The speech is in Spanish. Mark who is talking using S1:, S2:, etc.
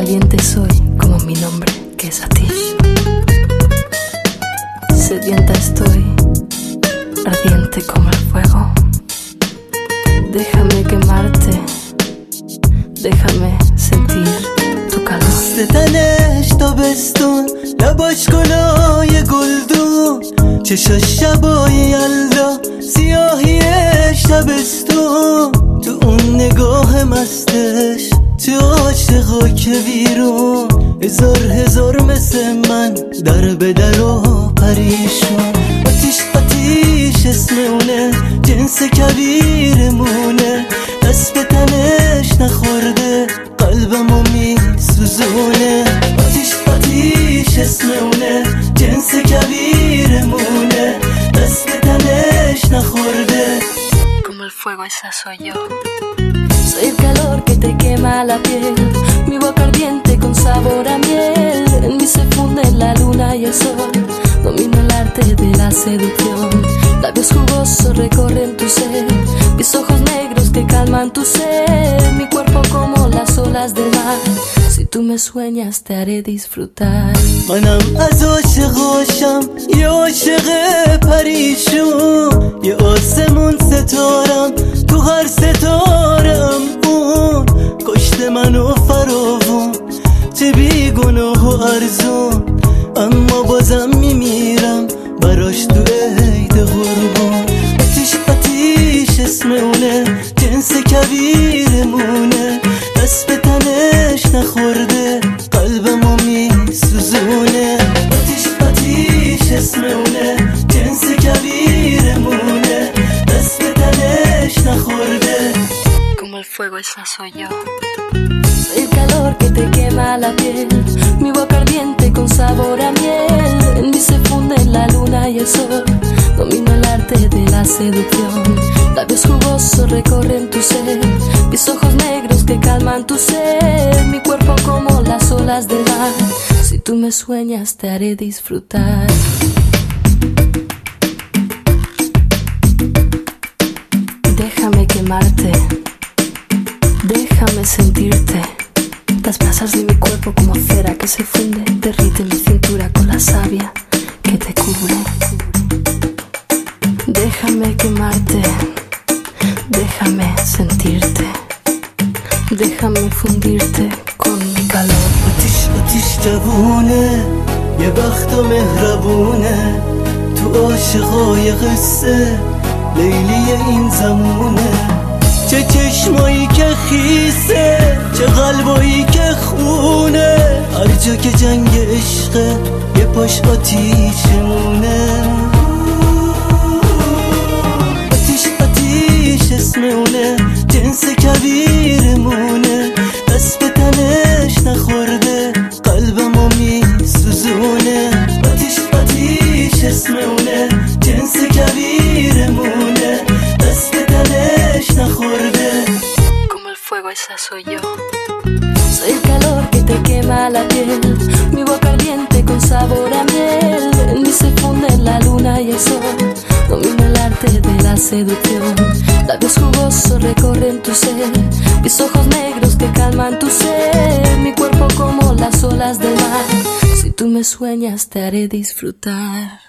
S1: Caliente soy como mi nombre, que es Atish. Sedienta estoy, ardiente como el fuego. Déjame quemarte, déjame sentir tu calor.
S2: ستنش تابستون، لباش گلای گلدون، چشاش شبای یلدا، سیاهیش شبستون. تو اون نگاه مستش، تو عاشقا که بیرون، هزار مثل من در به در و پریشون. آتیش اسم اونه، جنس کبیرمونه، دست به تنش نخورده، قلبمو میسوزونه. آتیش اسم اونه، جنس کبیرمونه، دست به تنش نخورده.
S1: Como el fuego, esa soy yo. Soy el calor que te quema la piel, mi boca ardiente con sabor a miel. En mí se funden la luna y el sol, domino el arte de la seducción. Labios jugosos recorren tu ser, mis ojos negros que calman tu sed. Mi cuerpo como las olas del mar, si tú me sueñas te haré disfrutar.
S2: منم از عاشقاشم، یه عاشق پریشون، یه آسمون ستارم، تو هر ستارم اون. کشته منو فراوون، چه بیگناه و ارزون، اما بازم میمیرم براش تو عید قربون. آتیش اسم اونه، جنس کبیرمونه، دست به تنش نخورده، قلبمو میسوزونه. آتیش اسم اونه، جنس کبیرمونه، دست به تنش نخورده.
S1: Como el fuego, esa soy yo. Soy el calor que te quema la piel, mi boca ardiente con sabor a miel. En mí se funden la luna y el sol, domino el arte de la seducción. Labios jugosos recorren tu ser, mis ojos negros que calman tu sed. Mi cuerpo como las olas del mar, si tú me sueñas te haré disfrutar. Déjame quemarte, déjame sentirte. Las brasas de mi cuerpo como cera que se funde, derrite mi cintura con la savia que te cubre. Déjame quemarte, déjame sentirte, déjame fundirte con mi calor.
S2: آتیش جوونه، یه بخت و مهربونه، تو عاشقای قصه لیلی این زمونه. چه چشمایی که خیسه، چه قلبایی که خونه، هر جا که جنگ عشقه یه پاش آتیشمونه. آتیش اسم اونه، جنس کبیرمونه، دست به تنش نخورده، قلبمو میسوزونه. آتیش اسم اونه، جنس کبیرمونه، دست به تنش نخورده.
S1: Como el fuego, esa soy yo. Soy el calor que te quema la piel, mi boca ardiente con sabor a miel. En mí se funden la luna y el sol, domino el arte de la seducción. Labios jugosos recorren tu ser, mis ojos negros que calman tu sed. Mi cuerpo como las olas del mar, si tú me sueñas te haré disfrutar.